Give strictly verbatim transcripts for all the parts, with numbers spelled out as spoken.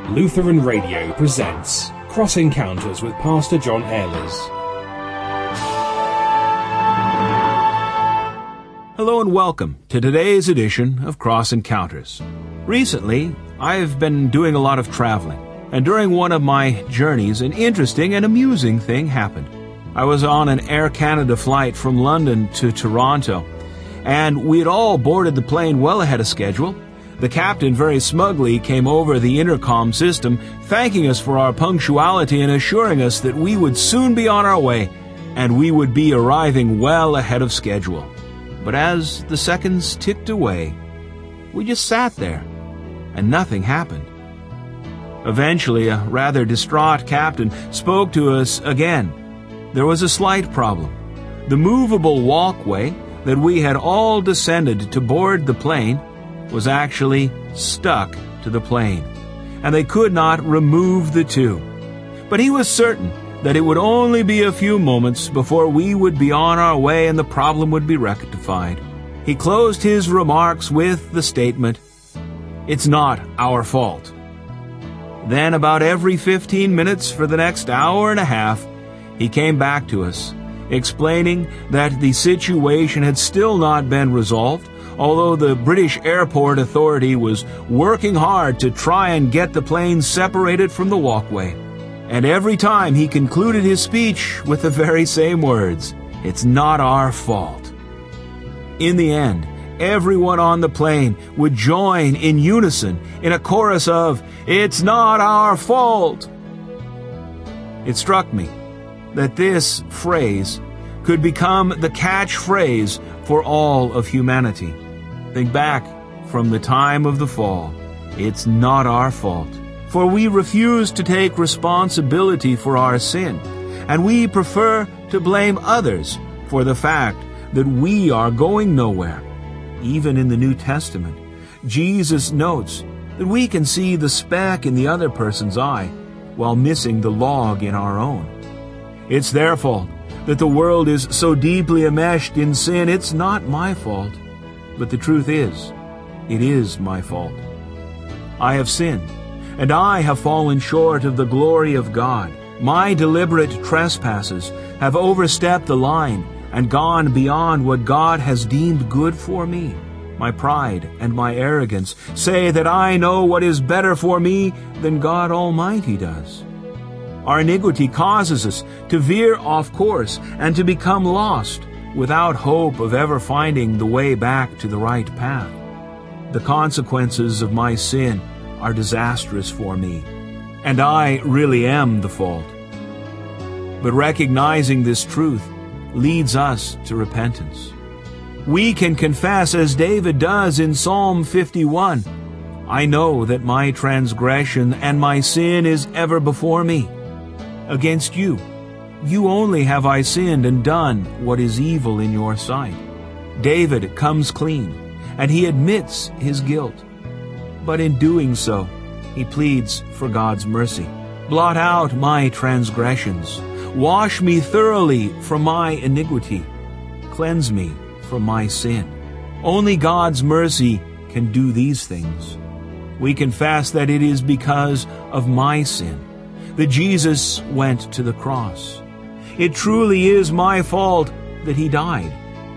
Lutheran Radio presents Cross Encounters with Pastor John Ehlers. Hello and welcome to today's edition of Cross Encounters. Recently, I've been doing a lot of traveling, and during one of my journeys, an interesting and amusing thing happened. I was on an Air Canada flight from London to Toronto, and we had all boarded the plane well ahead of schedule. The captain very smugly came over the intercom system, thanking us for our punctuality and assuring us that we would soon be on our way, and we would be arriving well ahead of schedule. But as the seconds ticked away, we just sat there, and nothing happened. Eventually, a rather distraught captain spoke to us again. There was a slight problem. The movable walkway that we had all descended to board the plane was actually stuck to the plane, and they could not remove the two. But he was certain that it would only be a few moments before we would be on our way and the problem would be rectified. He closed his remarks with the statement, "It's not our fault." Then about every fifteen minutes for the next hour and a half, he came back to us, explaining that the situation had still not been resolved, although the British Airport Authority was working hard to try and get the plane separated from the walkway. And every time he concluded his speech with the very same words, "It's not our fault." In the end, everyone on the plane would join in unison in a chorus of, "It's not our fault." It struck me that this phrase could become the catchphrase for all of humanity. Think back from the time of the fall. It's not our fault, for we refuse to take responsibility for our sin, and we prefer to blame others for the fact that we are going nowhere. Even in the New Testament, Jesus notes that we can see the speck in the other person's eye while missing the log in our own. It's their fault that the world is so deeply enmeshed in sin. It's not my fault. But the truth is, it is my fault. I have sinned, and I have fallen short of the glory of God. My deliberate trespasses have overstepped the line and gone beyond what God has deemed good for me. My pride and my arrogance say that I know what is better for me than God Almighty does. Our iniquity causes us to veer off course and to become lost without hope of ever finding the way back to the right path. The consequences of my sin are disastrous for me, and I really am the fault. But recognizing this truth leads us to repentance. We can confess as David does in Psalm fifty-one, "I know that my transgression and my sin is ever before me. Against you, you only have I sinned and done what is evil in your sight." David comes clean, and he admits his guilt. But in doing so, he pleads for God's mercy. "Blot out my transgressions. Wash me thoroughly from my iniquity. Cleanse me from my sin." Only God's mercy can do these things. We confess that it is because of my sin that Jesus went to the cross. It truly is my fault that he died.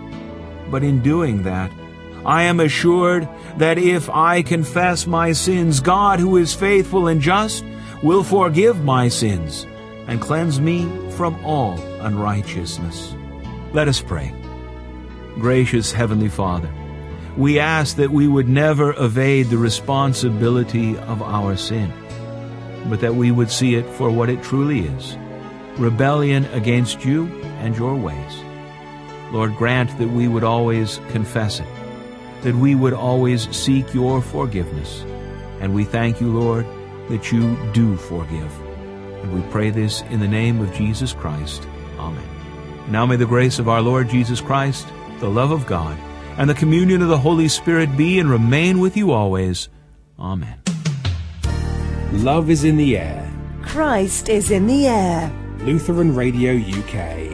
But in doing that, I am assured that if I confess my sins, God, who is faithful and just, will forgive my sins and cleanse me from all unrighteousness. Let us pray. Gracious Heavenly Father, we ask that we would never evade the responsibility of our sin, but that we would see it for what it truly is, rebellion against you and your ways. Lord, grant that we would always confess it, that we would always seek your forgiveness. And we thank you, Lord, that you do forgive. And we pray this in the name of Jesus Christ. Amen. Now may the grace of our Lord Jesus Christ, the love of God, and the communion of the Holy Spirit be and remain with you always. Amen. Love is in the air. Christ is in the air. Lutheran Radio U K.